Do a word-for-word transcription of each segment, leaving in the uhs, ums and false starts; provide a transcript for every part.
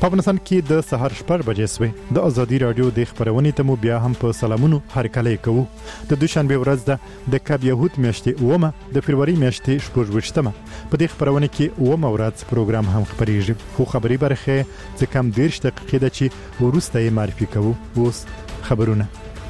په افغانستان کې د سهار شپږ بجې سوې د ازادي رادیو د خبرونې ته مو بیا هم په سلامونو هرکلی کوو. د دوشنبه ورځ ده د کب یهود میاشتې اومه د فبروري میاشتې شپږویشتمه. په دې خبرونه کې اومه ورځ پروګرام هم خبرېږي، خو خبري برخه څه کم دېرش دقیقې ده چې وروسته یې معرفي کوو. اوس خبرونه.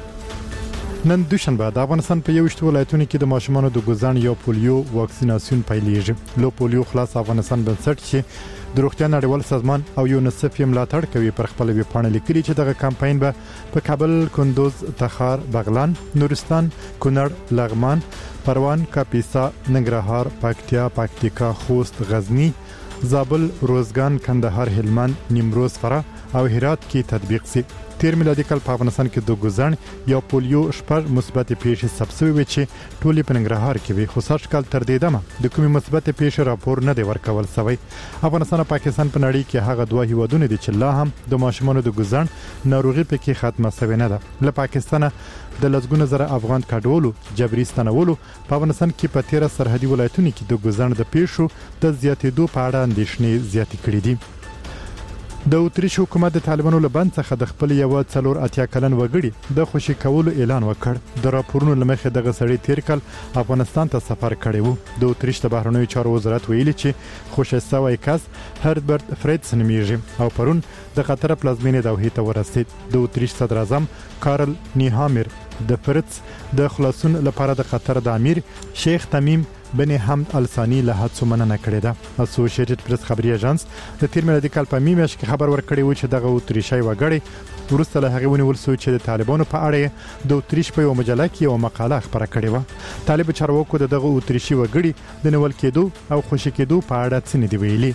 نن دوشنبه د افغانستان په یوشتو ولایتونو کې د ماشومانو د ګوزن یا پولیو واکسیناسیون پیلېږي. لو پولیو خلاص افغانستان بنسټ چې د روغتیا نړیوال سازمان او یونیسف یې ملاتړ کوي پر خپل ویبپاڼه لیکلي چې دغه کمپاین به په کابل، کندوز، تخار، بغلان، نورستان، کونړ، لغمان، پروان، کاپیسا، ننګرهار، پکتیا، پکتیکا، خوست، غزنی، زابل، روزګان، کندهار، هلمند، نیمروز، فراه او هرات کې تطبیق شي. تیر میلادي کال په افغانستان کې د ګوزن یا پولیو شپږ مثبت پیښې ثبت شوې وې چې ټولې په ننګرهار کې وي، خو سږ کال تر دې دمه د کومې مثبت پیښې راپور نه دی ورکول شوی. افغانستان او پاکستان په نړۍ کې هغه دوه هیوادونه دي چې لا هم د ماشومانو د ګوزن ناروغي پکې ختمه شوې نه ده. له پاکستانه د لسګونه زره افغان کډوالو جبري ستنولو په افغانستان کې په تیره سرحدي ولایتونو کې د ګوزن د پیښو د زیاتېدو په اړه اندېښنې زیاتې کړې دي. د اتریش حکومت د طالبانو له بند څخه د خپل یو څلور اتیا کلن وګړي د خوشي کولو اعلان وکړ. د راپورونو لمخې دغه سړی تیر کال افغانستان ته سفر کړی وو. د اتریش د بهرنیو چارو وزارت ویلي چې خوشي شوی کس هربرت فریدس نومیږي او پرون د قطر پلازمینې دوحې ته ورسید. د اتریش صدر اعظم کارل نیهامر د فریدس د خلاصون لپاره د قطر د امیر شیخ تمیم بن حمد الثانی له هڅو مننه کړې ده. اسوسییټډ پریس خبري اژانس د تیر میلادي کال په میاشت کې خبر ورکړی و چې دغه اتریشي وګړي وروسته له هغه ونیول شو چې د طالبانو په اړه د اتریش په یو مجله کې یو مقاله خبره کړې و. طالب چارواکو دغه اتریشي وګړي د نیول کېدو او خوشي کېدو په اړه څه نه دی ویلي.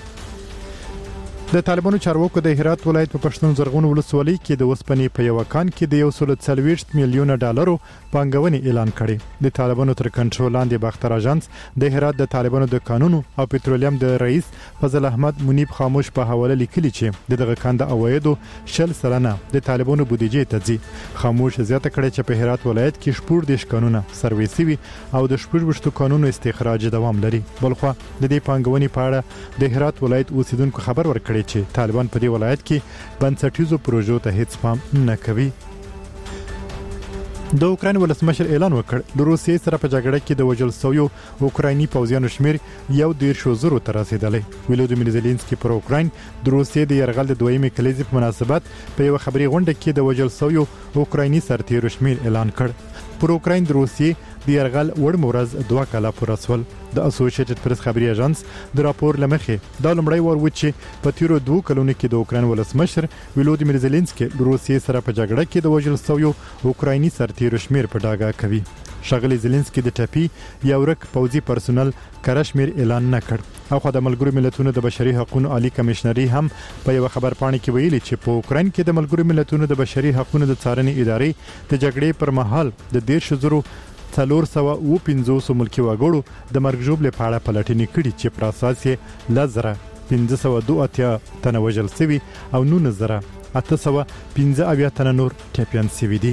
د طالبانو چارواکو د هرات ولایت په پښتون زرغون ولسوالۍ کې د وسپنې په یو کان کې د یو سل څلوېښت میلیونه ډالرو پانګونې اعلان کړي. د طالبانو تر کنټرول لاندې باختر اژانس د هرات د طالبانو د قانونو او پټرولیم د رئیس فضل احمد منیب خاموش په حواله لیکلي چې دغه کان د عوایدو شل سلنه د طالبانو بودیجې ته ځي. خاموش زیاته کړي چې په هرات ولایت کې شپږ دیش قانونه سرویسي وي او د شپږ قانونو استخراج دوام لري. بلخو د دې پانګونې په اړه د هرات ولایت اوسیدونکو خبر ورکړي چې طالبان په دې ولایت کې بنسټیزو پروژو ته هیڅ پام نه کوي. د اوکراین ولسمشر اعلان وکړ د روسیې سره په جګړه کې د وژل شویو اوکرایني پوځیانو شمیر یو دېرش زرو ته رسیدلی. ولودیمیر زيلنسکي پر اوکراین د روسیې د یرغل د دویمې کلیزې په مناسبت په یو خبري غونډه کې د وژل شویو اوکرایني سرتیرو شمیر اعلان کړ. پر اوکراین د روسیې د یرغل وړ مورز دوه کاله پوره شول. د اسوسییټډ پریس خبري اژانس د راپور لمخې دا لومړی وار و چې په تیرو دوه کلونو کې د اوکراین ولسمشر ولودیمیر زيلنسکي د روسیې سره په جګړه کې د وژل شویو اوکرایني سرتیرو شمیر په ډاګه کوي. شغلی زيلنسکي د ټپي یا ورک پوځي پرسونل کرشمیر اعلان نه کړ. او خو د ملګرو ملتونو د بشري حقوقو عالی کمشنري هم په یو خبر پاڼه کې ویلي چې په اوکراین کې د ملګرو ملتونو د بشري حقوقو د څارنې ادارې د جګړې پر مهال د دېرش زرو څلور سوه اوه پنځوس ملکي وګړو د مرګ ژوبلې په اړه پلټنې کړي چې پر اساس یې لزره پنځه سوه دوه اتیا تنه وژل شوي او نولس زره اته سوه پنځه اویا تنه نور ټپیان شوي دي.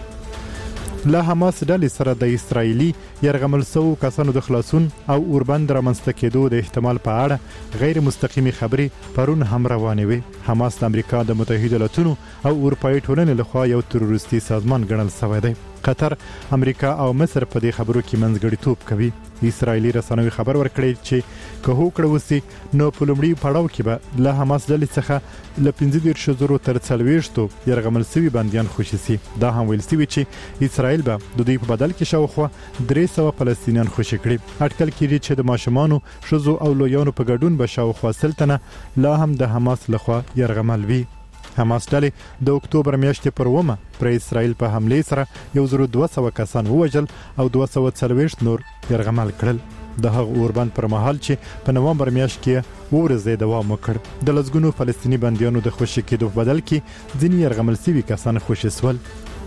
له حماس ډلې سره د اسرایلی یرغمل شوو کسانو د خلاصون او اوربند رامنځته کېدو د احتمال په اړه غیر مستقیمي خبرې پرون هم روانې وي. حماس د امریکا د متحده ایالاتونو او اروپایي ټولنې لخوا یو تروریستي سازمان ګڼل شوی دی. قطر، امریکا او مصر په دې خبرو کې منځګړیتوب کوي. اسرایلی رسنوي خبر ورکړي چې که هوکړه وسی نو په لومړي پړاو کې به له حماس ډلې څخه له پنځه دېرش زرو تر څلوېښتو یرغمل شوي بندیان خوشي شي. دا هم ویل شوي چې اسرائیل به د دوی په بدل کې شاوخوا درې سوه فلسطینیان خوشي کړي. اټکل کېږي چې د ماشومانو، ښځو او لویانو په ګډون به شاوخوا سل تنه لا هم د حماس لخوا یرغمل وي. حماس ډلې د اکتوبر میاشتې پر اوومه پر اسرائیل په حمله سره یو زر دوه سوه کسان ووژل او دوه سوه څلوېښت نور یرغمل کړل. د هغه اوربند پر مهال چې په نومبر میاشت کې ورځې دوام وکړ د لسګونو فلسطینی بندیانو د خوشي کېدو په بدل کې ځینې یرغمل شوي کسان خوشي شول.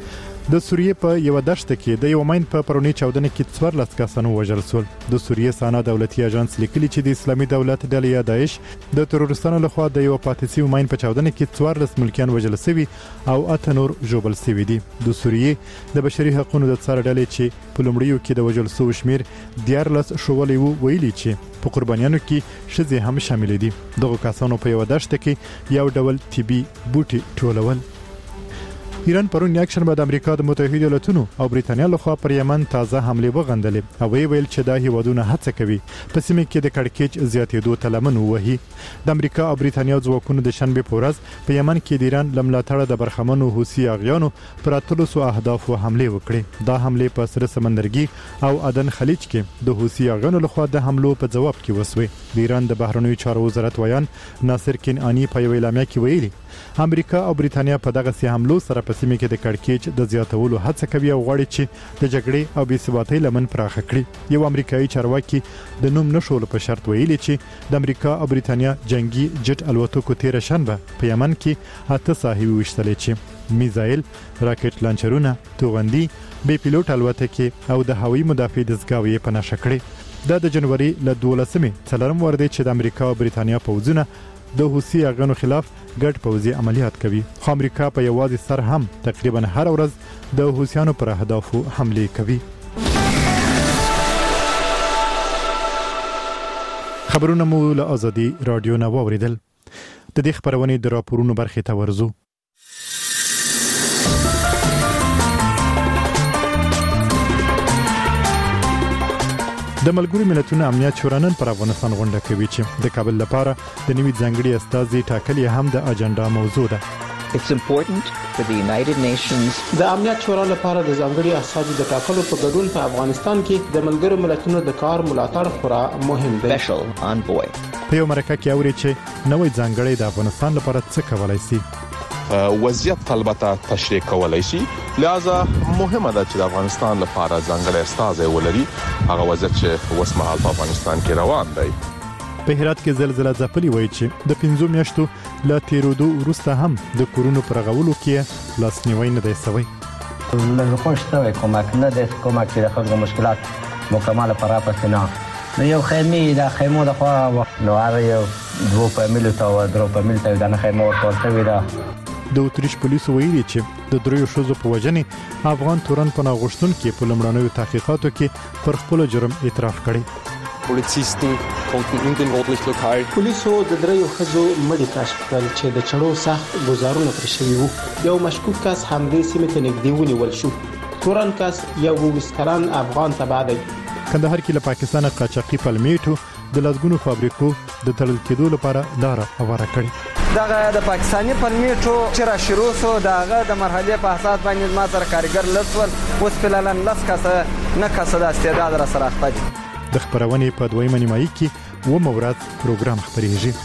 د سوریې په یو دشت کې د یو ماین په پرونی چاودنه کې څوارلس کسان وژل شول. د سوریې سانا دولتي اژانس لیکلي چې د اسلامي دولت ډلې داعش د ترورستانو لخوا د یو پاتې ماین په چاودنه کې څوارلس ملکیان وژل شوي او اته نور ژوبل شوي دي. د سوریې د بشري حقوقو د څار ډلې چې په لومړیو کې د وژل شوو شمیر دیارلس شولې وو ویلي چې په قربانیانو کې ښځې هم شامل دي. دغه کسانو په یو دشت کې یو ډول طبي بوټي ټولول. ایران پرون یکشنبه بعد امریکا د متحده ایالاتونو او بریتانیا لخوا پر یمن تازه حمله وغندلې او ویل چې دا هیوادونه هڅه کوي په سیمه کې د کړکېچ زیاتېدو تلمن ووهي. د امریکا او بریتانیا ځواکونو د شنبه په ورځ په یمن کې د ایران لملاتړ د برخمنو حوثي اغیانو پر اتلو سو اهدافو حمله وکړې. دا حمله په سره سمندرګي او عدن خلیج کې د حوثي اغیانو لخوا د حملو په جواب کې وسوي. د ایران د بهرنیو چارو وزارت ویان ناصر کنعانی په یو اعلامیه کې ویلي امریکا او بریتانیا په دغه سي حملو سره په سیمه کې د کړکېچ د زیاتولو هڅه کوي او غواړي چې د جګړې او بې ثباتۍ لمن پراخه کړي. یو امریکایي چارواکي د نوم نشول په شرط ویلي چې د امریکا او بریتانیا جنگي جټ الوتکو تیر شنبه په یمن کې اته ساحوي وشتلې چې میزایل، راکټ لانچرونه، توغندي، بې پیلوټ الوتکې او د هوایي مدافع دستګاوې په نشه کړې. دا د جنوري ل دولسمې څلورم ور دی چې د امریکا او بریتانیا پوځونه د حوثي اغیانو خلاف ګډ پوځي عملیات کوي. خو امریکا په یوازې سر هم تقریبا هر ورځ د حوثیانو پر اهدافو حمله کوي. خبرونه مو له آزادي رادیو نه واوریدل. د دې خبرونې د راپورونو برخې ته ورزو. د ملګرو ملتونو امنیت شورا نن پر افغانستان غونډه کوي چې د کابل لپاره د نوي ځانګړي استازي ټاکل هم د اجنډا موضوع ده. It's important for the United Nations. د امنیت شورا لپاره د ځانګړي استازي د ټاکلو په ګډون په افغانستان کې د ملګرو ملتونو د کار ملاتړ خورا مهم دی. Special envoy. په یو مرکه کې اوري چې نوې ځانګړي د افغانستان لپاره څه کولای شي. وضعیت البته تشریح کولای شي، لہذا مهمه ده چې د افغانستان لپاره ځانګړي استازي ولري. هغه وضعیت چې وسمحال په افغانستان کې روان دی. په هرات کې زلزلہ ځپلې وایي چې د پنځو میاشتو لا تیرودو وروسته هم د کورونو پر غولو کې لاسنیوي نه دی شوی. له خوشته کومک نه د کومک د خلکو مشکلات مکمل پر اپسنه نو یو خیمه د خیمو د خوا نو هغه یو دوه فامیل ته او درو فامیل ته د خیمه ورته ویدا. د اتریش پولیسو ویلي چې د دریو شوزو په وجنې افغان تورن په ناغښتون کې په لمړنیو تحقیقاتو کې پر خپل جرم اعتراف کړی. Polizisten konnten in den Rotlichtlokal پولیسو د دریو خزو مړي کشف کړل چې د چړو سخت گزارونه پر شوی وو. یو مشکوک کس همدې سیمې ته نږدې ونیول شو. تورن کس یو وسکران افغان تبع دی. کندهار کې له پاکستان قاچاقي پلمیټو د لازګونو فابریکو د تړل کېدو لپاره لار هواره کړې. دغه د پاکستاني پلمیټو چې را شروع شو دغه د مرحله په اساس باندې ما سره کارګر لسول اوس فلالن لس کسه نه کسه د استعداد را سره خپل. د خبرونې په دویمه نیمایي کې و مورات پروګرام خبريږي.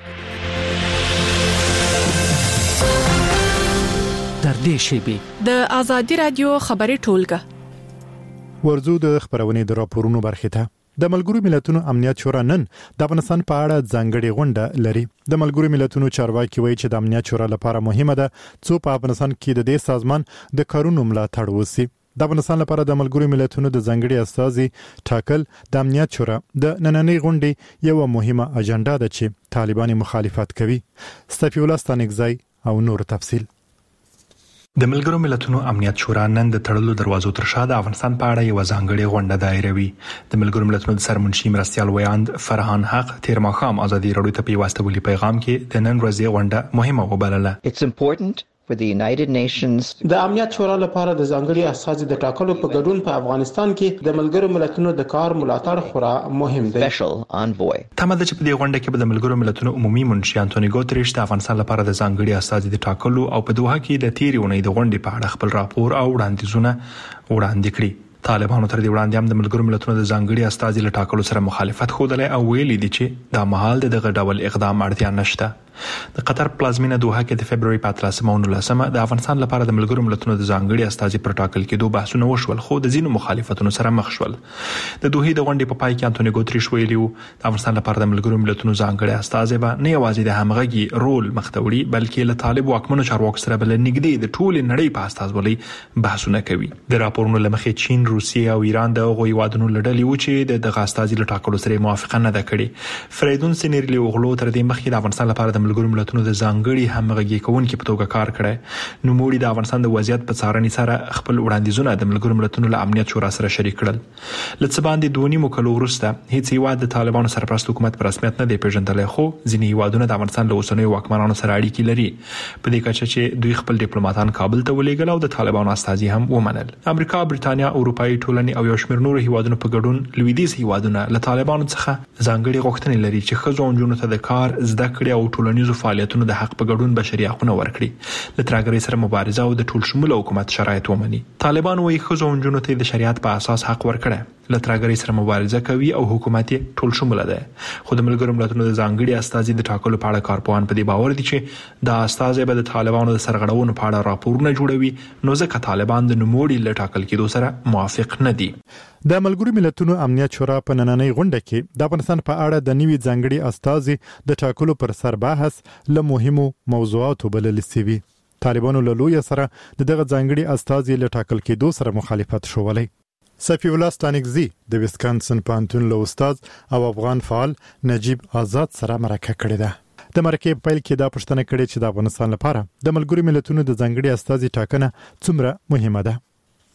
تر دې شیبي د آزادي رادیو خبري ټولګه ورزو د خبرونې د راپورونو برخه ته. د ملګرو ملتونو امنیت شورا نن د افغانستان په اړه ځانګړي غونډه لري. د ملګرو ملتونو چارواکي وایي چې د امنیت شورا لپاره مهمه ده چې په افغانستان کې د دې سازمان د کارونو ملاتړ وشي. د افغانستان لپاره د ملګرو ملتونو د ځانګړي استازي ټاکل د امنیت شورا د نننۍ غونډې یو مهمه اجنډا ده چې طالبان مخالفت کوي. صفی الله ستانګزای او نور تفصیل. د ملګرو ملتونو امنیت شورا نن د تړلو دروازو تر شا د افغانستان په اړه یو ځانګړي غونډه دایروي. د ملګرو ملتونو د سرمنشي مرستيال ویاند فرحان حق تیر ماښام آزادي رادیو ته په واسطه پیغام کې د نن ورځې غونډه مهمه وبلله. It's important for the United Nations. د امنیت شورا لپاره د ځانګړي استازي د ټاکلو په ګډون په افغانستان کې د ملګرو ملتونو د کار ملاتړ خورا مهم دی. Special envoy. تمه ده چې په دې غونډه کې به د ملګرو ملتونو عمومي منشي انټونی ګوتریش د افغانستان لپاره د ځانګړي استازي د ټاکلو او په دوحه کې د تیرې اونۍ د غونډې په اړه خپل راپور او وړاندیزونه وړاندې کړي. طالبانو تر دې وړاندې هم د ملګرو ملتونو د ځانګړي استازي له ټاکلو سره مخالفت خوده او ویلي دي چې دا مهال دغه ډول اقدام اړتیا نشته. د قطر پلازمینه دوحه کې د فبرवरी په اتلسمه او نولسمه د افغانستان لپاره د ملګرو ملتونو د ځانګړي استازي پر ټاکل کېدو بحثونه وشول، خو د ځینو مخالفتونو سره مخ شول. د دوحې د غونډې په پای کې انټونی ګوتریش ویلي و د افغانستان لپاره د ملګرو ملتونو ځانګړي استازي به نه یوازې د همغږي رول مخته وړي بلکې له طالب واکمنو چارواکو سره بل نږدې د ټول نړۍ په استازولۍ بحثونه کوي. د راپورونو لمخې چین، روسیې او ایران د هغوی وادونو لړلې و چې د دغه استازي له ټاکلو سره موافقه نه ده کړې. فریدون سینیرلی اوغلو تر دې مخکې د افغانستان لپاره د ملګرو ملتونو د ځانګړي همغږي کوونکي په توګه کار کړی. نو موږ د افغانستان د وضعیت په څارنې سره خپل وړاندیزونه د ملګرو ملتونو له امنیت شورا سره شریک کړل. لڅ باندې دوه نیمو کلو وروسته هیڅ هیواد د طالبانو سرپرست حکومت پر رسمیت نه دی پیژندلی، خو ځینې هیوادونه د افغانستان له اوسنیو واکمنانو سره اړیکې لري، په دې کچه چې دوی خپل ډیپلوماټان کابل ته ولېږل او د طالبانو استازي هم ومنل. امریکا، برېټانیا، اروپایي ټولنې او یو شمېر نورو هیوادونو په ګډون لویدیځ هیوادونه له طالبانو څخه ځانګړي غوښتنې لري چې ښځو او نجونو ته د کار، زده کړې او ټولنیزو فعالیتونو د حق په ګډون بشري حقونه ورکړي، له ترهګرۍ سره مبارزه او د ټول شموله حکومت شرایط ومني. طالبان وايي ښځو او نجونو ته د شریعت په اساس حق ورکړي، له ترهګرۍ سره مبارزه کوي او حکومت یې ټول شموله ده. خو د ملګرو ملتونو د ځانګړي استازي د ټاکلو په اړه کارپوهان په دې باور دي چې دا استازي به د طالبانو د سرغړونو په اړه راپورونه جوړوي، نو ځکه طالبان د نوموړي له ټاکل کېدو سره موافق نه دي. د ملګرو ملتونو امنیت شورا په نننۍ غونډه کې د افغانستان په اړه د نوي ځانګړي استازي د ټاکلو پر سر بحث له مهمو موضوعاتو بلل شوی. طالبانو له لوی سره دغه ځانګړي استازي له ټاکل کېدو سره مخالفت شولای. صفی الله ستانکزی د ویسکانسن پانتون له استاد او افغان فعال نجیب آزاد سره مرکه کړې ده. د مرکې په پیل کې دا پوښتنه کړې چې د افغانستان لپاره د ملګرو ملتونو د ځانګړي استازي ټاکنه څومره مهمه ده.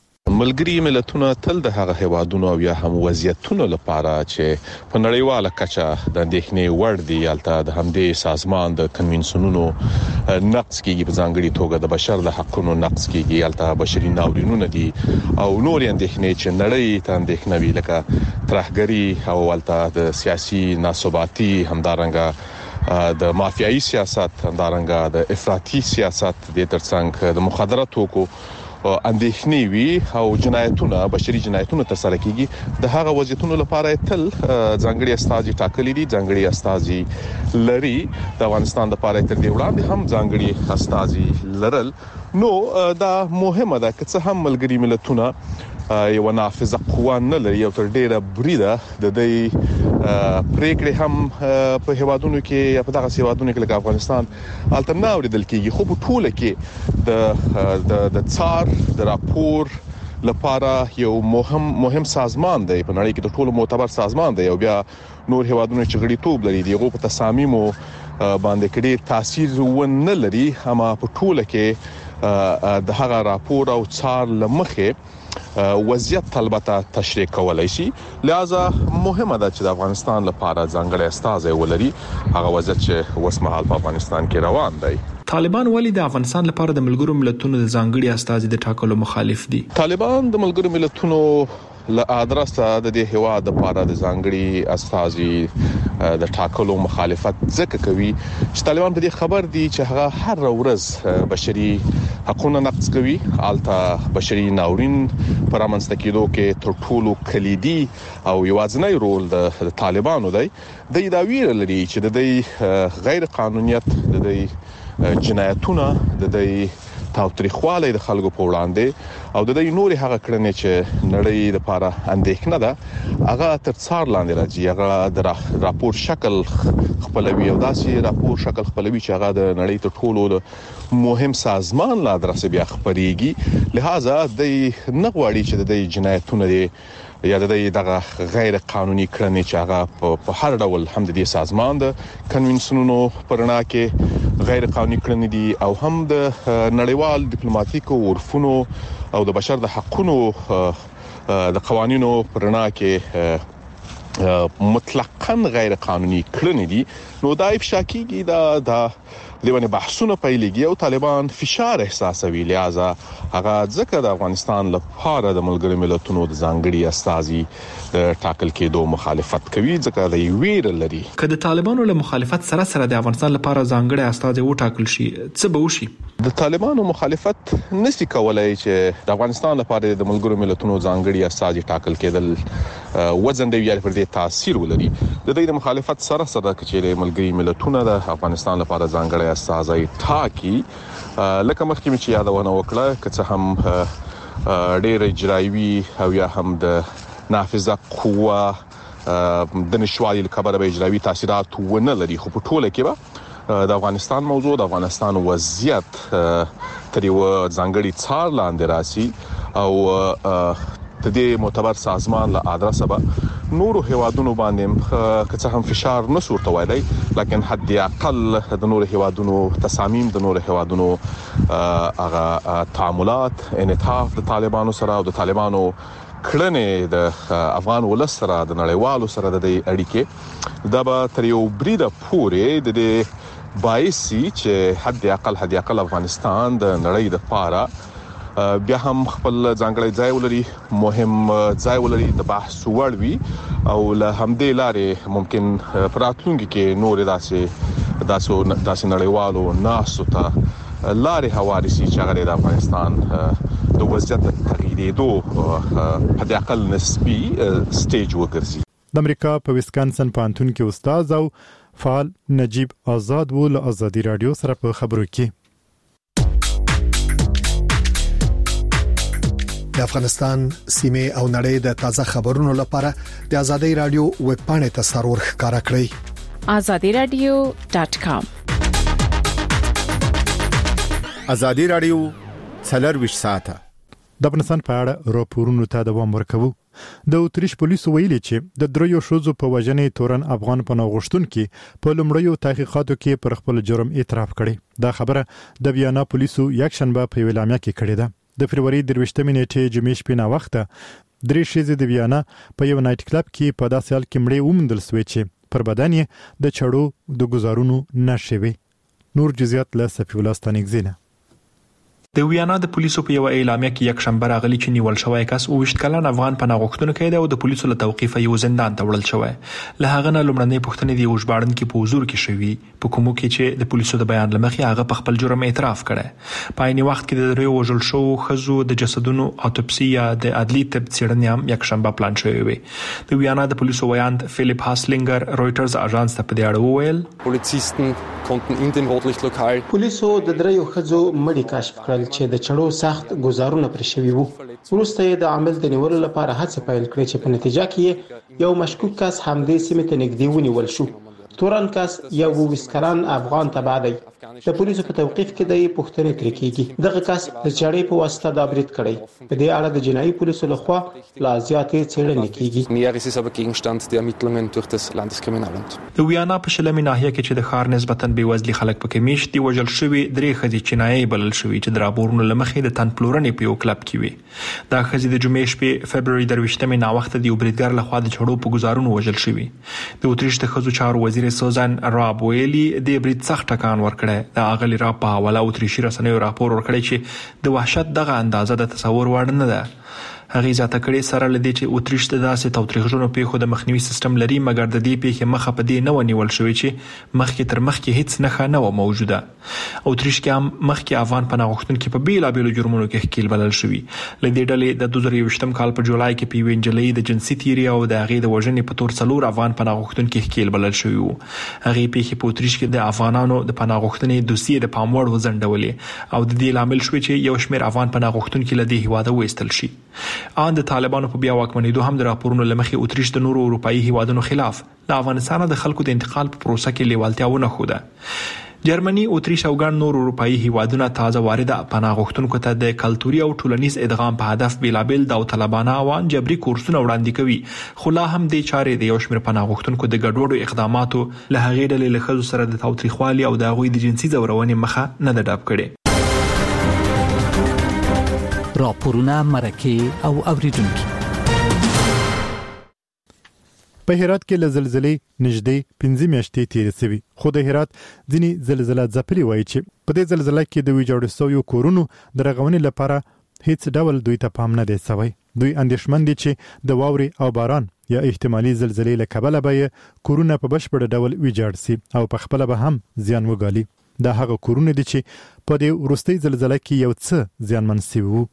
ملګری ملتونه تل د هغه هیوادونو او یا هم وضعیتونو لپاره چې په نړیواله کچه د اندېښنې وړ دي یالته د همدې سازمان د کنوینسیونونو نقض کیږي، په ځانګړي توګه د بشر د حقوقو نقض کیږي، یالته بشري ناورینونه دي او نور اندېښنې چې نړۍ ته اندېښنه وی لکه ترهګري او یالته د سیاسي ناثباتي، همدارنګه د مافیایي سیاست، همدارنګه د افراطي سیاست، د ترڅنګ د مخدره توکو اندېښنې وی او جنایتونه، بشري جنایتونه ترسره کیږي. د هغه وضعیتونو لپاره تل ځانګړي استازي ټاکلي دي، ځانګړي استازي لري. د افغانستان لپاره تر دې وړاندې هم ځانګړي استازي لرل، نو دا مهمه ده چې هم ملګري ملتونه یو نافذه قوه نه لري او تر ډیره بریده د دې پریکړې هم په هیوادونو کې یا په دغه هیوادونو کې لکه افغانستان الټرناټیو اوریدل کېږي، خو په ټوله کې د د څار د راپور لپاره یو مهم مهم سازمان دی، په نړۍ کې د ټولو معتبر سازمان دی او بیا نور هیوادونو چې غړیتوب لري دغه په تصامیمو باندې کړي تاثیر ونه لري، اما په ټوله کې د هغه راپور او څار لمخې وضعیت البته تشریح کولای شي. لہذا مهمه ده چې د افغانستان لپاره ځانګړي استازي ولري، هغه وضعیت چې وسمحال په افغانستان کې روان دی. طالبان ولې د افغانستان لپاره د ملګرو ملتونو د ځانګړي استازي د ټاکلو مخالف دي؟ طالبان د ملګرو ملتونو له ادرسه د دې هواد لپاره د ځانګړي استازي د ټاکلو مخالفت ځکه کوي چې طالبان په دې خبر دي چې هغه هر ورځ بشري حقوقونه نقض کوي، البته بشري ناورین پر امنځته کېدو کې تر ټولو کلیدي او یوازینی رول د طالبانو دی. د دا ویل لري چې د دې غیر قانونیت، د دې جنایتونه، د دې تاوتریخوالی د خلکو په وړاندې او د دې نوري هغه کړنې چې نړۍ لپاره اندېښنه ده هغه تر څار لاندې راځي، هغه د راپور شکل خپلوي او داسې راپور شکل خپلوي چې هغه د نړۍ ته ټولو مهم سازمان لا درسه بیا خبريږي. لہذا د نغواړي چې د دې جنایتونه دي یا د دغه غیر قانوني کړنې چې هغه په هر ډول هم د دې سازمان د کنوینسیونونو پرنا کې غیر قانوني کړنې دي او هم د نړیوال ډیپلوماټیکو عرفونو او د بشر د حقوقو د قوانینو پرنا کې مطلقاً غیر قانوني کړنې دي. نو دا افشا کیږي دا د دیوانه بحثونه پیلېږي او طالبان فشار احساسوي. لہذا هغه ځکه د افغانستان لپاره د ملګرو ملتونو د ځانګړي استازي د ټاکل کېدو مخالفت کوي، ځکه د ویر لري. که د طالبانو له مخالفت سره سره د افغانستان لپاره ځانګړي استازي و ټاکل شي څه به وشي؟ د طالبانو مخالفت نسی کولای چې د افغانستان لپاره د ملګرو ملتونو ځانګړي استازي ټاکل کېدل وزن دی یاري پر دې تاثیر ولري. د دې د مخالفت سره سره چې ملګري ملتونه د افغانستان لپاره ځانګړي استازي ټاکي لکه مخکې چې یادونه وکړه که څه هم ډېر اجرایي او یا هم د نافذه قوه د نشوالي لپاره به اجرایي تاثیرات ونه لري. خو په ټوله کې به د افغانستان موضوع د افغانستان وضعیت تر یو ځانګړي څار لاندې راسي او د دې معتبر سازمان له ادرسه به نورو هیوادونو باندې که څه هم فشار نه صورت وایي لکن حد اقل د نورو هیوادونو تصامیم د نورو هیوادونو هغه تعاملات انعطاف د طالبانو سره او د طالبانو کړنې د افغان ولس سره د نړیوالو سره د اړیکې دا به تر یو بریده پورې د دې باعثي چې حد اقل حد اقل افغانستان د نړۍ د پاره بیا هم خپل ځانګړی ځای ولري مهم ځای ولري د بحث وړ وي او له همدې لارې ممکن پراتلونکي کې نور داسې داسې داسې نړیوالو ناسو ته لارې هواري سي چې هغه د افغانستان د وضعیت تغییرېدو حد اقل نسبي سټیج وګرځي. د امریکا په ویسکانسن پانتون کې استاد او فعال نجیب آزاد ول ازادي رادیو سره په خبرو کې د افغانستان سیمه او نړۍ د تازه خبرونو لپاره د ازادي رادیو ویب پاڼه ته سرور ښکارا کړئ azadi radio dot com. ازادي رادیو څلور ساعته د افغانستان په اړه راپورونو ته دوام ورکوي. د اتریش پولیسو ویلي چې د دریو شوزو په وجنې تورن افغان پناه غوښتونکو په لومړیو تحقیقاتو کې پر خپل جرم اعتراف کړي. دا خبره د ویانا پولیسو یک شنبه په ویلامیا کې کړې ده. د فروری درویشتمې نیټې جمعې شپې نا وخته درې شېزې د ویانا په یو نایټ کلب کې په داسې حال کې مړې ومندل سوې چې پر بدن یې د چړو د گزارونو نشوي. نور جزئیات له صفی الله ستانګزینه. د ویانا د پولیسو په یو اعلامیه کې یک شنبه راغلی چې نیول شوی کس اوویشت کلن افغان پناه غوښتونکی دی او د پولیسو له توقیف یو زندان ته وړل شوی. له هغه نه لومړنۍ پوښتنې د یو ژباړونکي په حضور کې شوې په کومو کې چې د پولیسو د بیان لمخې هغه په خپل جرم اعتراف کړی. په عین وخت کې د دریو وژل شوو ښځو د جسدونو اتوپسي یا د عدلي طب څېړنې هم یک شنبه پلان شوې وي. د ویانا د پولیسو ویاند فلیپ هاسلینګر رويټرز اژانس ته په دې اړه وویل پولیسستان konnten in dem Rotlichtlokal پولیسو د دریو ښځو مړي کشف کړل چې د چړو سخت گزارونه پر شوي وو. وروسته یې د عامل د نیولو لپاره هڅه پیل کړې چې په نتیجه کې یو مشکوک کس همدې سیمې ته نږدې ونیول شو. تورن کس یو وسکران افغان تبع دی. د پولیسو په توقیف کې د پوښتنې ترې کېږي. دغه کس د چړې په واسطه دا برید کړی. په دې اړه د جنایي پولیسو لخوا لا زیاتې څېړنې کېږي. Mehr ist es aber Gegenstand der Ermittlungen durch das Landeskriminalamt. د ویانا په شلمې ناحیه کې چې د ښار نسبتاً بېوزلي خلک پکې میشت دي وژل شوي درې ښځې چینایي بلل شوي چې د راپورونو له مخې د تن پلورنې په یو کلب کې وي. دا ښځې د جمعې شپې فبروري درویشتمې ناوخته د یو بریدګر لخوا د چړو په ګزارونو وژل شوي. د اتریش د ښځو چارو وزیر سوزان راب ویلي د برید سخت ټکان ورکړی. د اغلی راب په حواله اتریشي رسنیو راپور ورکړی چې د وحشت دغه اندازه د تصور وړ نه ده. هغه ذاته کړي سره لدی چې اتریش د داسې توتریخونو پیښو د مخنیوي سیستم لري مګر د دې پیښې مخه په دې نه ونیول شوې چې مخکې تر مخکې هیڅ نه نه و موجوده. اتریش کې هم مخکې افغان پناه غوښتونکي په بیلابیلو جرمونو کې ښکیل بلل شوي. لدې ډلې د دوه زره یوویشتم کال په جولای کې په یوې نجلۍ د جنسي تیري او د هغې د وژنې په تور څلور افغان پناه غوښتونکي ښکیل بلل شوي وو. هغې پیښې په اتریش کې د افغانانو د پناه غوښتنې دوسیې د پام وړ وځنډولې او د دې لامل شوې چې یو شمېر افغان پناه غوښتونکي له دې هیواده وایستل شي. ان د طالبانو په بیا واکمنېدو هم د راپورونو لمخې اتریش د نورو اروپایي هیوادونو خلاف د افغانستان د خلکو د انتقال په پروسه کې لیوالتیا ونه ښوده. جرمني، اتریش او ګڼ نور اروپایي هیوادونه تازه وارده پناه غوښتونکو ته د کلتوري او ټولنیز ادغام په هدف بیلابیل داوطلبانه او جبري کورسونه وړاندې کوي. خو لا هم دې چارې د یو شمېر پناه غوښتونکو د ګډوډو اقداماتو له هغې ډلې له ښځو سره د تاوتریخوالي او د هغوی د جنسي ځورونې مخه نه ده ډب کړې. راپورونه مرکه او اوریدونکي. په هرات کې له زلزلې نږدې پنځه میاشتې تیرې شوې خو د هرات ځینې زلزله ځپلي وایي چې په دې زلزله کې د ویجاړو شویو کورونو د رغونې لپاره هیڅ ډول دوی ته پام نه دی شوی. دوی اندېښمن دي چې د واورې او باران یا احتمالي زلزلې له کبله به کورونه په بشپړ ډول ویجاړ شي او په خپله به هم زیان وګالي. دا هغه کورونه دي چې په دې وروستۍ زلزلې کې یو څه زیانمن شوي وو.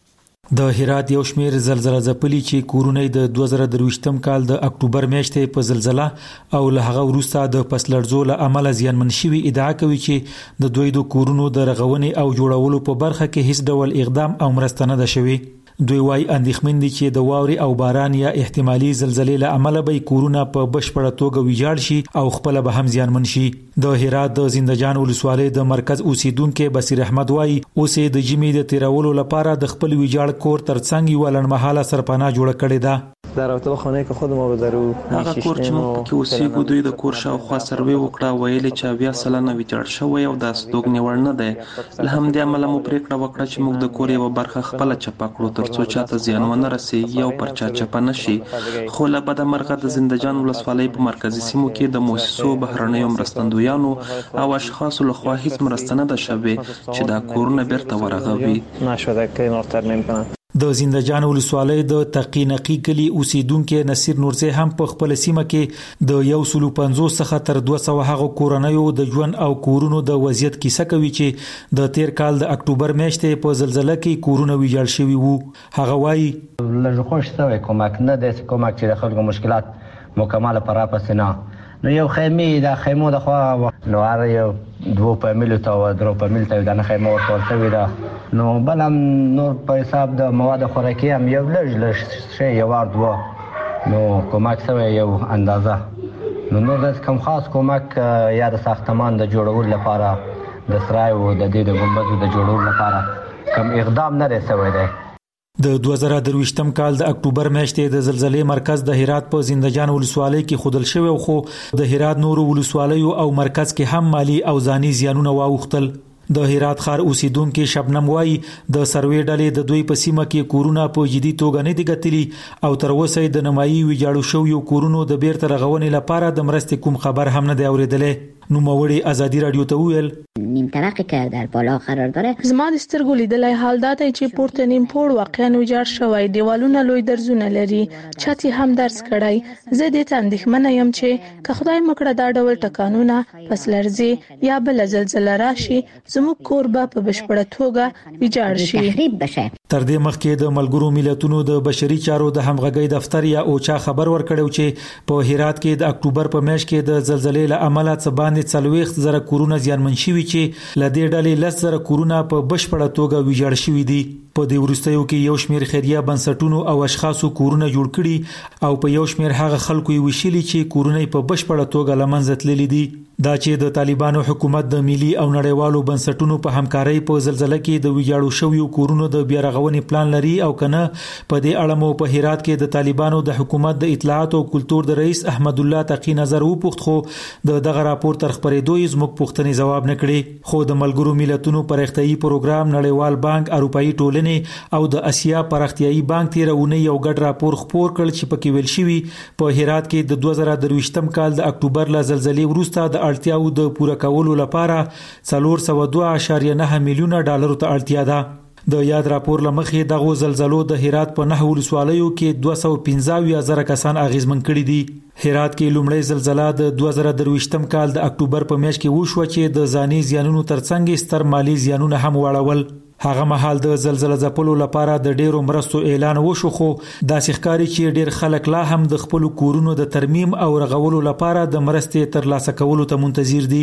د هرات یو شمیر زلزلہ ځپلي چې کورونه د دوه زره درویشتم کال د اکتوبر میاشتې په زلزلہ او له هغه وروسته د پسلړزو له امله زیانمن شوي ادعا کوي چې د دوی د کورونو د رغونې او جوړولو په برخه کې هیڅ ډول اقدام او مرسته نه ده شوې. دوی وايي اندېښمن دي چې د واورې او باران یا احتمالي زلزلې له امله به کورونه په بشپړه توګه ویجاړ شي او خپل به هم زیانمن شي. د هرات د زندهجان ولسوالۍ د مرکز اوسیدونکو بصیر احمد وايي اوس د جمی د تیرولو لپاره د خپل ویجاړ کور ترڅنګ یو لړمحاله سرپناه جوړ کړې ده. در رابطه با خانه که خودم آبادرو هغه کور چې موږ پکې اوسېږو دوی د کور شاوخوا سروې وکړه، ویلې چې اویا سلنه ویجاړ شوی او دا ستوګنې وړ نه دی. له همدې امله مو پرېکړه وکړه چې موږ د کور یوه برخه خپله چپه کړو ترڅو چاته زیان ونه رسېږي او پر چا چپه نه شي. خو له بده مرغه د زندهجان ولسوالۍ په مرکزي سیمو کې د موسسو بهرنیو مرستندویانو او اشخاصو لخوا هیڅ مرسته نه ده شوې چې دا کورونه بیرته ورغوي. نشده که نارتر نمی‌کنن. د زندهجان ولسوالۍ د تقی نقی کلی اوسیدونکو نصیر نورزی هم په خپل سیمه کې د یو سلو پنځوس څخه تر دوه سوه هغه کورنیو د ژوند او کورونو د وضعیت کیسه کوي چې د تیر کال د اکتوبر میاشتې په زلزلہ کې کورونه ویجاړ شوي وو. هغه وایي لږ خوش شوی کومک نه دی کومک چې د خلکو مشکلات مکمل پر راپسې نه نو یو خیمې د خیمو د خوا نو هر یو دوه فامیلو ته او درو فامیل ته د خیمه ورکول شوې ده. نو بل هم نور په حساب د مواد خوراکي هم یو لږ لږ شی یو ور دوه نو کومک شوی یو اندازه. نو نور د کوم خاص کومک یا د ساختمان د جوړولو لپاره د سرایو د دې د ګمبدو د جوړولو لپاره کوم اقدام نه دی شوی دی. د دوه زره درویشتم کال د اکتوبر میاشتې د زلزلې مرکز د هرات په زندهجان ولسوالۍ کې خودل شوی خو د هرات نورو ولسوالیو او مرکز کې هم مالی او ځاني زیانونه واوښتل. د هرات ښار اوسیدونکو شبنم وايي د سروې ډلې د دوی په سیمه کې کورونه په جدي توګه نه دي ګټلي او تر اوسه د نمایي ویجاړو شویو کورونو د بیرته رغونې لپاره د مرستې کوم خبر هم نه دی اورېدلی. نوموړي ازادي رادیو ته وویل نیم طبقه که در بالا قرار داره. زما د سترګو لیدلای حال دا دی چې پورته نیم پوړ واقعا ویجاړ شوی، دیوالونه لوی درزونه لري، چت هم درز کړی. زه دې ته اندېښمنه یم چې که خدای مکړه دا ډول ټکانونه پسلرزي یا بل زلزلہ راشي زموږ کور به په بشپړه توګه ویجاړ شي. تخریب بشه. تر دې مخکې د ملګرو ملتونو د بشري چارو د همغږۍ دفتر یا اوچا خبر ورکړو چې په هرات کې د اکتوبر په میاشت کې د زلزلې له امله څه باندې څلوېښت زره کورونه زیانمن شوي چې له دې ډلې لس زره کورونه په بشپړه توګه ویجاړ شوي دي. په دې وروستیو کې یو شمیر خیریه بنسټونو او اشخاصو کورونه جوړ کړي او په یو شمیر هغه خلکو یې وشلي چې کورونه په بشپړه توګه له منځه تللي دي. دا چې د طالبانو حکومت د ملي او نړیوالو بنسټونو په همکارۍ په زلزلہ کې د ویجاړو شویو کورونو د بیا رغونې پلان لري او کنه په دې اړه مو په هرات کې د طالبانو د حکومت د اطلاعات او کلتور د رئیس احمد الله تقی نظر وپوښت خو د دغه راپور تر خبرېدو یې زموږ پوښتنې ځواب نه کړي. خو د ملګرو ملتونو پرختیايي پروګرام نړیوال بانک اروپאי ټولنې او د اسیا پرختیايي بانک تیرونه یو ګډ راپور خپور کړ چې پکې ویل شوی په هرات کې د دوه زره درویشتم کال د اکتوبر له زلزلې وروسته د اړتیاو د پوره کولو لپاره څلور سوه دوه اعشاریه نه میلیونه ډالرو ته اړتیا ده. د یاد راپور لمخې دغه زلزلو د هرات په نه ولسوالیو کې دوه سوه پنځه اویا زره کسان اغیزمن کړي دي. هرات کې لومړی زلزلہ د دوه زره درویشتم کال د اکتوبر په میاشت کې وشوه چې د ځاني زیانونو ترڅنګ ستر مالی زیانونه هم واړول. هغه مهال د زلزلہ ځپلو لپاره د ډیرو مرستو اعلان وشو خو داسې ښکاري چې ډیر خلک لا هم د خپل کورونو د ترمیم او رغولو لپاره د مرستې ترلاسه کولو ته منتظر دي.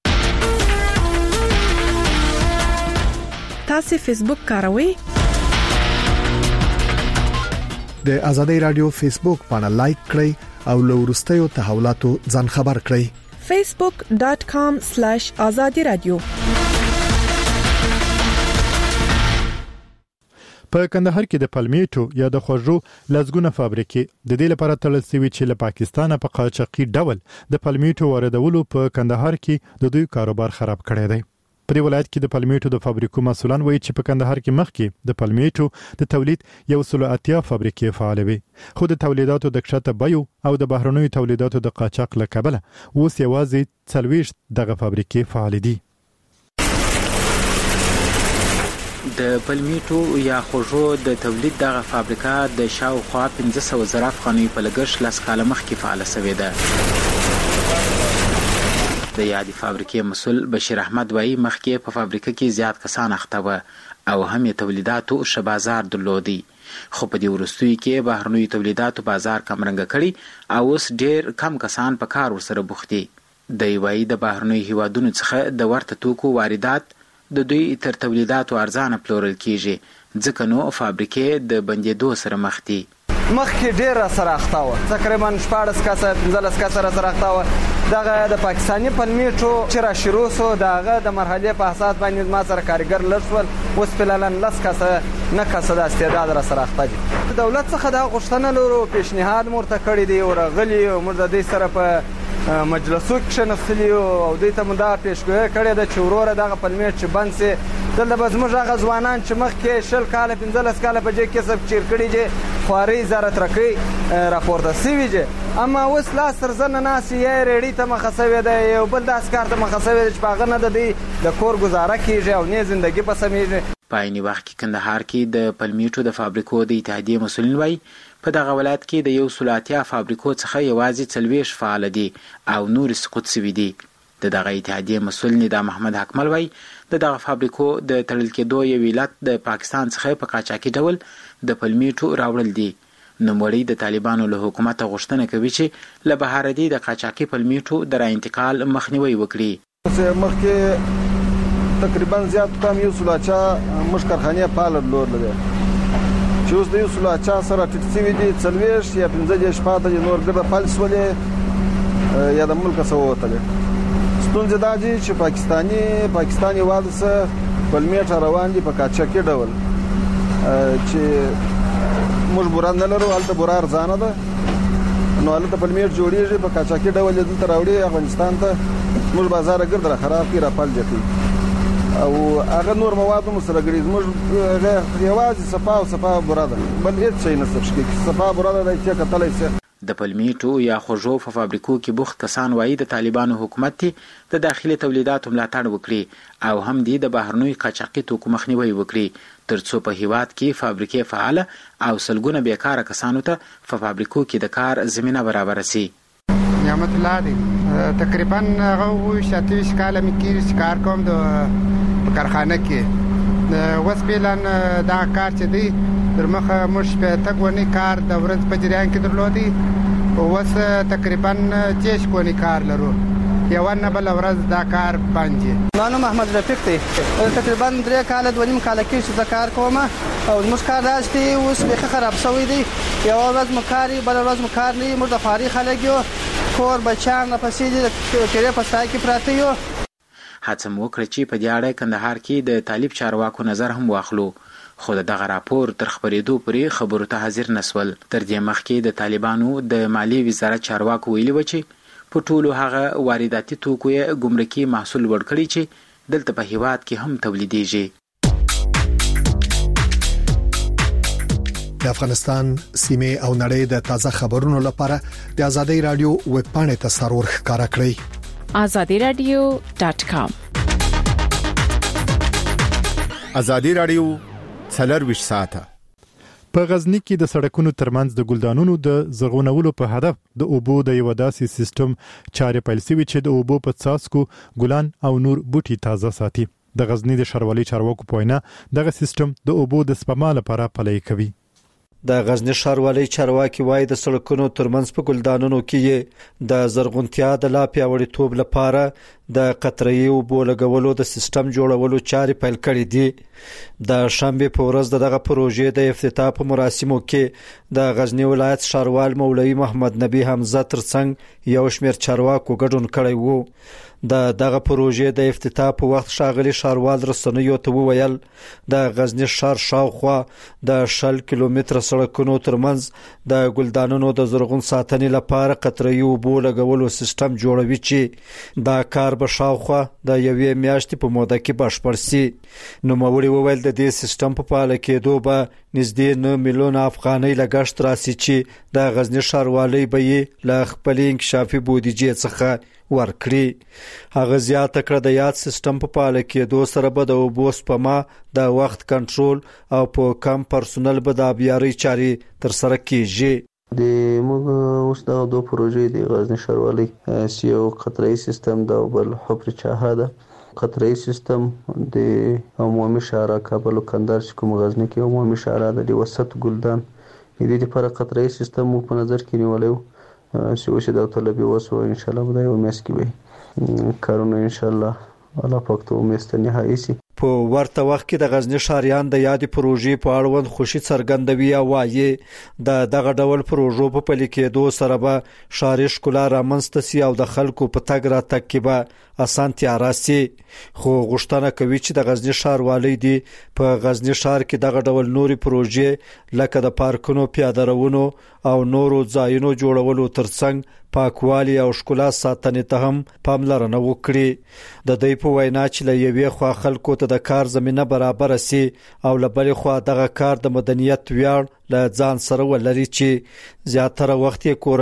تاسو فیسبوک کاروئ؟ د ازادي رادیو فیسبوک باندې لایک کړئ او له وروستیو تحولاتو ځان خبر کړئ. facebook dot com slash azadi radio. په کندهار کې د پلمیټو یا د خوږو لزګونه فابریکې د دې لپاره تړل شوی چې له پاکستانه په قاچاقي ډول د پلمیټو واردولو په کندهار کې د دوی کاروبار خراب کړی دی. په دې ولایت کې د پلمیټو د فابریکو مسولان وایي چې په کندهار کې مخکې د پلمیټو د تولید یو سل اتیا فابریکې فعال وي خو د تولیداتو د کښته بیو او د بهرنیو تولیداتو د قاچاق له کبله اوس یوازې څلوېښت دغه فابریکې فعال دي. د پلمیټو یا خوږو د تولید دغه فابریکه د شاوخوا پنځه سوه زره افغانیو په لګښت لس کاله مخکې فعاله شوې ده. د یادې فابریکې مسؤل بشیر احمد وایي مخکې په فابریکه کې زیات کسان اخته وو او هم یې تولیداتو ښه بازار درلودی، خو په دې وروستیو کې بهرنیو تولیداتو بازار کمرنګه کړي او اوس ډېر کم کسان په کار ورسره بوخت دي. دی وایي د بهرنیو هیوادونو څخه د ورته توکو واردات د دوی تر تولیداتو ارزانه پلورل کیږي، ځکه نو فابریکې د بندېدو سره مخ دي. مخکې ډېر راسره اخته وه، تقریبا شپاړس کسه پنځلس کسه راسره اخته وه. دغه د پاکستاني پلمیټو چې را شروع سو د هغه د مرحلې په اساس باندې ما سره کارګر لږ شول، اوس فعلا لس کسه نه کسه د استعداد راسره اخته دي. دولت څخه دا غوښتنه لرو، پیشنهاد مو ورته کړی دی، ورغلي موږ د دوی سره په مجلسو کې کښېنستلي او دوی ته مو دا پیشګویي کړې ده چې وروره دغه پلمیټ چې بند سي، دلته به زموږ هغه ځوانان چې مخکې شل کاله پنځلس کاله په دې کسب چیر کړي دي، خوارۍ زاره ترقۍ راپورته سوي دي، اما اوس لاس تر زنه ناستې یا یې ریډۍ ته مخه سوې ده، یو بل داسې کار ته مخه سوې ده چې په هغه نه د دوی د کور ګزاره کېږي او نه زندګي په سمېږي. په عیني وخت کې کندهار کې د پلمیټو د فابریکو د اتحادیې مسؤلین وایي په دغه ولایت کې د یو سل اتیا فابریکو څخه یوازې څلوېښت فعاله دي او نورې سقوط سوي دي. د دغه اتحادیې مسؤل ندا محمد حکمل وایي د دغه فابریکو د تړل کېدو یو علت د پاکستان څخه په قاچاقي ډول د پلمیټو راوړل دي. نوموړی د طالبانو له حکومته غوښتنه کوي چې له بهارني د قاچاقي پلمیټو د را انتقال مخنیوي وکړي. مخکې تقریبا زیات کم یو سل اتیا موږ کارخانې فعاله درلودلې چې اوس د یو سل اتیا سره ټیټ سوي دي، څلوېښت یا پنځه دېرش پاته دي، نور ګرده فلج سولې یا د ملکه څخه ووتلې. ستونزې دا دي چې پاکستاني پاکستان هېواد څخه پلمیټ روان دي په قاچاقي ډول چې موږ بوره نه لرو، هلته بوره ارزانه ده، نو هلته پلمیټ جوړېږي په قاچاقي ډول یې دلته راوړي افغانستان ته، موږ بازار ګرد را خراب کړي، را فلجه کړي او هغه نور مواد مو سره ګړي. موږ یوازې صفا او صفا بوره ده، بل هېڅ شی نه سرش کېږي، صفا بوره ده چې کتلی شي. د پلمیټو یا خوږو په فابریکو کې بوخت کسان وایي د طالبانو حکومت ته د داخلي تولیداتو ملاتړ وکړي او هم دې د بهرنیو قاچاقي توکو مخنیوي وکړي، ترڅو په هیواد کې فابریکې فعاله او سلګونه بیکاره کسانو ته په فابریکو کې د کار زمینه برابر شي. نعمت الله دی، تقریبا هغه شاتویش کاله مې کېږي چې کار کوم د کارخانه کې. اوس فعلا دا کار چې دی تر مخه موږ په تګ ونی کار د ورځ په جریان کې درلودي، اوس تقریبا تیش کونی کار لرو، یو نه بل ورځ دا کار باندې. ما نوم محمد رفیق دی، تقریبا درې کاله دوه نیم کاله کېږي چې زه کار کوم او زموږ کار داسې دی اوس بیخي خراب شوی دی، یوه ورځ مو کار وي بله ورځ مو کار نه وي، موږ د خواري خلک یو، کور بچیان راپسې دي، د کرې په سایه کې پراته یو. هڅه مو وکړه چې په دې اړه کندهار کې د طالب چارواکو نظر هم واخلو، خو دغه راپور تر خبرېدو پورې خبرو ته حاضر نسول. تر دې مخکې د طالبانو د مالیې وزارت چارواکو ویلي و چې په ټولو هغه وارداتي توکو یې ګمرکي محصول ورکړی چې دلته په هیواد کې هم تولیدېږي. د افغانستان سیمه او نړۍ د تازه خبرونو لپاره د ازادي رادیو ویب پاڼې ته سرور ښکارا کړئ. azadi radio dot com. ازادي رادیو څلرویشت ساعته. په غزنی کې د سړکونو ترمنځ د ګلدانونو د زرغونولو په هدف د اوبو د یو داسې سیستم چارې پیل شوې چې د اوبو په څاڅکو ګلان او نور بوټي تازه ساتي. د غزنی د ښاروالۍ چارواکو په وینا دغه سیستم د اوبو د سپما لپاره پلی کوي. د غزنی ښاروالۍ چارواکي وایي د سړکونو ترمنځ په ګلدانونو کې د زرغونتیا د لا پیاوړي توب لپاره د قطره‌ای اوبو لګولو د سیستم جوړولو چارې پیل کړې دي. د شنبه په ورځ دغه پروژې د افتتاح په مراسمو کې د غزنی ولایت ښاروال مولوي محمد نبی حمزه ترڅنګ یو شمېر چارواکو ګډون کړی وو. د دغه پروژې د افتتاح په وخت ښاغلي ښاروال رسنیو ته وویل د غزنی ښار شاوخوا د شل کیلومتره سړکونو ترمنځ د ګلدانونو د زرغون ساتنې لپاره قطره‌ای اوبو لګولو سیستم جوړوي چې دا کار به شاوخوا د یوې میاشتې په موده کې بشپړ شي. نوموړي وویل د دې سیستم په فعال کېدو به نږدې نه میلیون افغانۍ لګښت راسي چې د غزنی ښاروالۍ به یې له خپلې انکشافي بودیجې څخه ورکړي. هغه زیاته کړه د یاد سیستم په فعال کېدو سره به د اوبو سپما د وخت کنټرول او په کم پرسونل به د آبیارۍ چارې ترسره کیږي. د موږ اوس دا دوه پروژې د غزنی ښاروالۍ یو قطره‌ای سیستم دا بل حفر چاهه ده. قطره‌ای سیستم د عمومي شارع کابل او کندهار چې کوم غزنی کې عمومي شارع د وسط ګلدان د دې لپاره قطره‌ای سیستم په نظر کې نیولای وو چې اوس د طلبي وسو ان شاء الله به یو میس کې وي کارونه ان شاء الله الله پاک ته امید نهایی سي. په ورته وخت کې د غزنی ښاریان د یادې پروژې په اړوند خوشي څرګندوي او وايي د دغه ډول پروژو په پلي کېدو سره به ښاري ښکلا رامنځته سي او د خلکو په تګ راتګ کې به اسانتیا راسي. خو غوښتنه کوي چې د غزنی ښاروالۍ دی په غزنی ښار کې دغه ډول نوري پروژې لکه د پارکونو پیاده روونو او نورو ځایونو جوړولو ترڅنګ پاکوالي او ښکلا ساتنې ته هم پاملرنه وکړي. د دوی په وینا چې له یوې خوا خلکو ته د کار زمينه برابر سي او له بلې خوا دغه کار د مدنیت ویاړ له ځان سره ولري چې زیاتره وخت یې کور